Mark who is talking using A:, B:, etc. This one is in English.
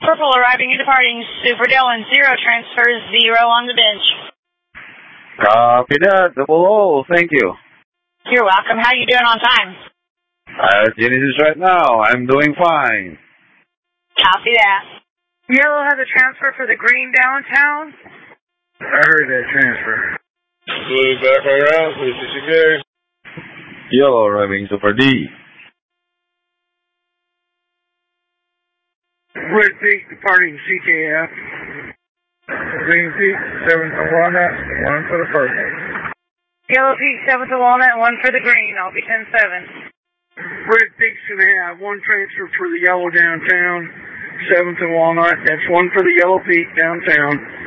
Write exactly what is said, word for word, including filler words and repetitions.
A: Purple arriving and departing. Super Dylan, zero transfers, zero on the bench.
B: Copy that, double O, thank you.
A: You're welcome. How you doing on time?
B: Uh, Genesis right now, I'm doing fine.
A: Copy that.
C: Yellow has a transfer for the green downtown.
D: I heard that transfer.
E: Blue back around, please disengage.
B: Yellow arriving Super D.
D: Red Peak departing C K F. Green Peak, seven to Walnut, one for the first.
C: Yellow Peak, seven to Walnut, one for the green. I'll be ten seven.
D: Red Peak's going to have one transfer for the yellow downtown, seven to Walnut. That's one for the Yellow Peak downtown.